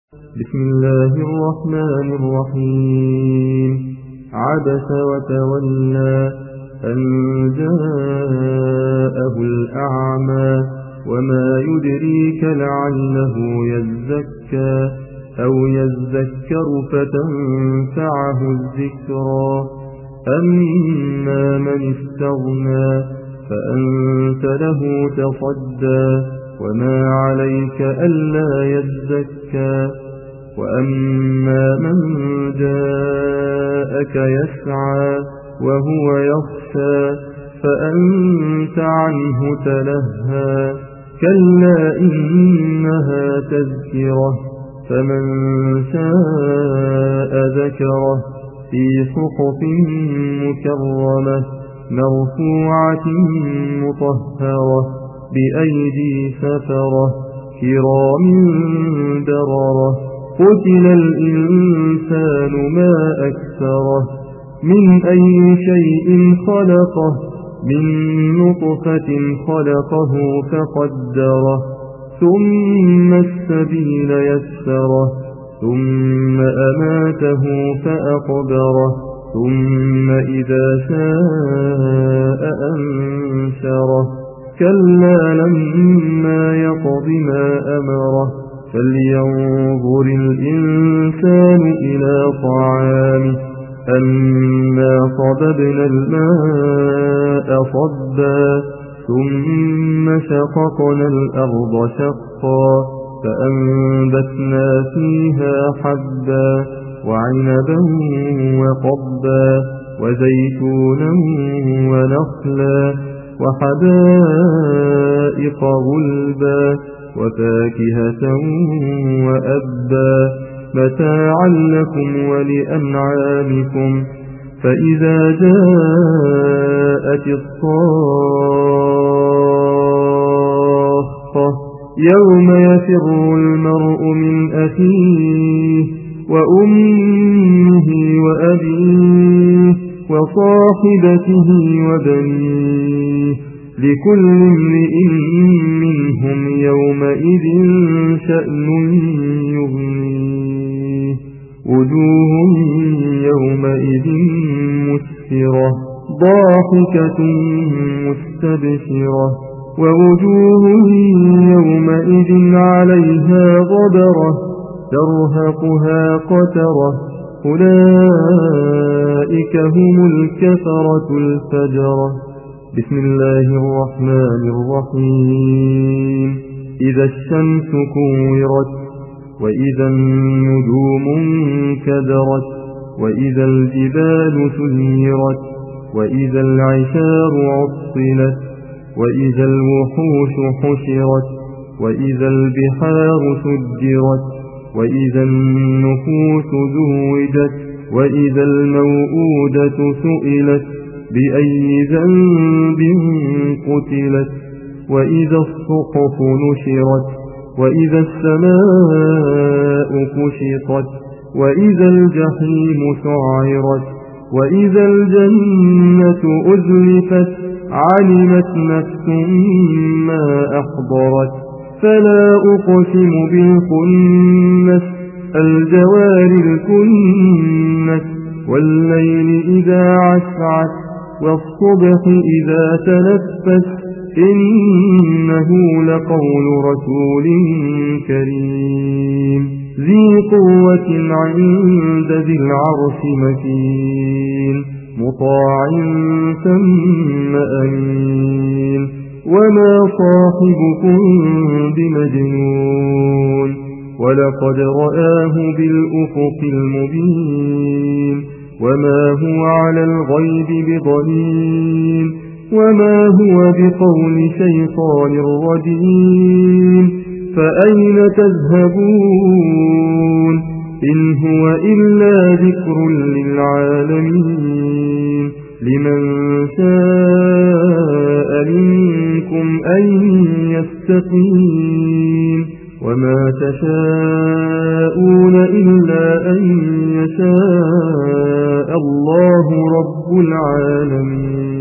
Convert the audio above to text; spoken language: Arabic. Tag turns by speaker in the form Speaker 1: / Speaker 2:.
Speaker 1: بسم الله الرحمن الرحيم. عبس وتولى أن جاءه الأعمى وما يدريك لعله يزكى أو يذكر فتنفعه الذكرى. أما من استغنى فأنت له تصدى وما عليك ألا يزكى. وأما من جاءك يسعى وهو يخشى فأنت عنه تلهى. كلا إنها تذكرة فمن شاء ذكره في صحف مكرمة مرفوعة مطهرة بأيدي سفرة كرام بررة. قتل الإنسان ما أكثره من أي شيء خلقه من نطفة خلقه فقدره ثم السبيل يسره ثم أماته فأقبره ثم إذا شاء أنشره. كلا لما يقض ما أمره فلينظر الإنسان إلى طعامه أنا صببنا الماء صبا ثم شققنا الأرض شقا فأنبتنا فيها حبا وعنبا وقبا وزيتونا ونخلا وحدائق غلبا وفاكهة وأبا متاعا لكم ولأنعامكم. فإذا جاءت الصاخة يوم يفر المرء من أخيه وأمه وأبيه وصاحبته وبنيه لكل امرئ منهم يومئذ شأن يغنيه. وجوه يومئذ مسفرة ضاحكة مستبشرة ووجوه يومئذ عليها غبرة ترهقها قترة أولئك هم الكفرة الفجرة. بسم الله الرحمن الرحيم. إذا الشمس كورت وإذا النجوم انكدرت وإذا الجبال سيرت وإذا العشار عطلت وإذا الوحوش حشرت وإذا البحار سجرت وإذا النفوس زوجت وإذا الموءودة سئلت بأي ذنب قتلت وإذا الصحف نشرت وإذا السماء كشطت وإذا الجحيم سعرت وإذا الجنة أزلفت علمت نفس ما أحضرت. فلا أقسم بالخنس الجوار الكنس والليل إذا عسعس والصبح إذا تنفس إنه لقول رسول كريم ذي قوة عند ذي العرش مكين مطاع ثم أمين. وما صاحبكم بمجنون ولقد رآه بالأفق المبين وما هو على الغيب بضنين وما هو بقول شيطان رجيم. فأين تذهبون إن هو إلا ذكر للعالمين. لمن شاء منكم أن يستقيم وما تشاءون إلا أن يشاء الله رب العالمين.